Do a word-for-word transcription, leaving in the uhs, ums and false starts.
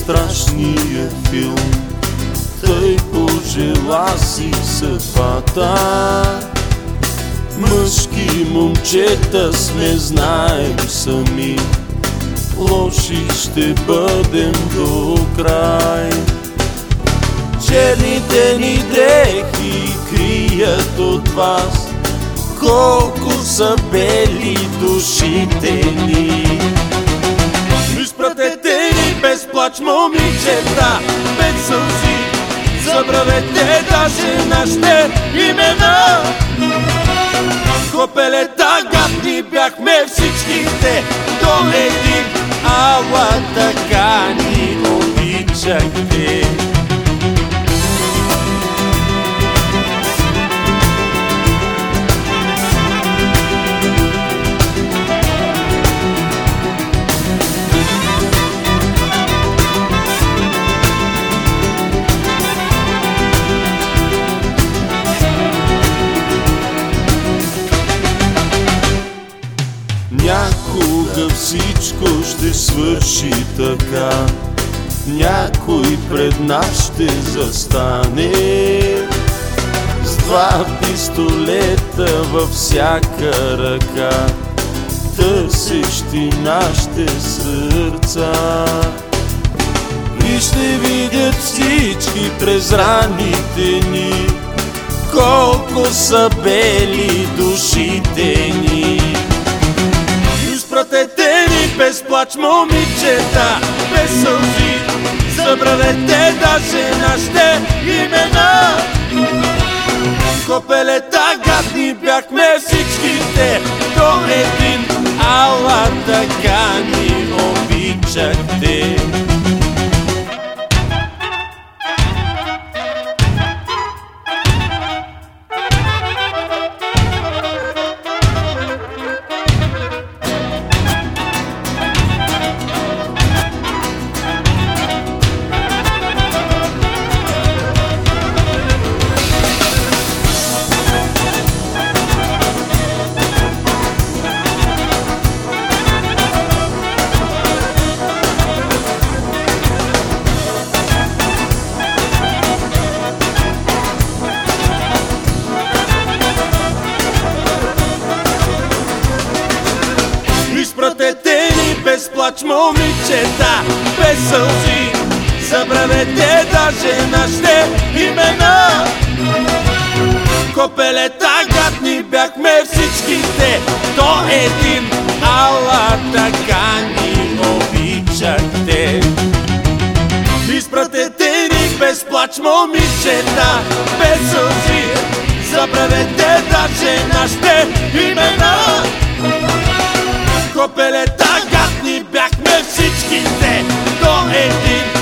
страшния филм. Тъй пожела си съдбата. Мъжки момчета сме, знаем сами, лоши ще бъдем до край. Черните ни дрехи крият от вас колко са бели душите ни. Изпратете ни без плач, момичета, без сълзи, забравете даже нашите имена. Копелета гадни бяхме всичките до един, ала така ни обичахте. Някога всичко ще свърши така, някой пред нас ще застане с два пистолета във всяка ръка, търсещи нашите сърца. И ще видят всички през раните ни колко са бели душите ни. Изпратете ни без плач, момичета, без сълзи, забравете даже нашите имена. Копелета гадни бяхме всичките до един, ала така ни обичахте. Изпратете ни без плач, момичета, без сълзи, забравете даже нашите имена. Копелета гадни бяхме всичките до един, ала така ни обичахте. Изпратете ни без плач, момичета, без сълзи, забравете даже нашите имена. Копелета гадни бяхме всичките до един,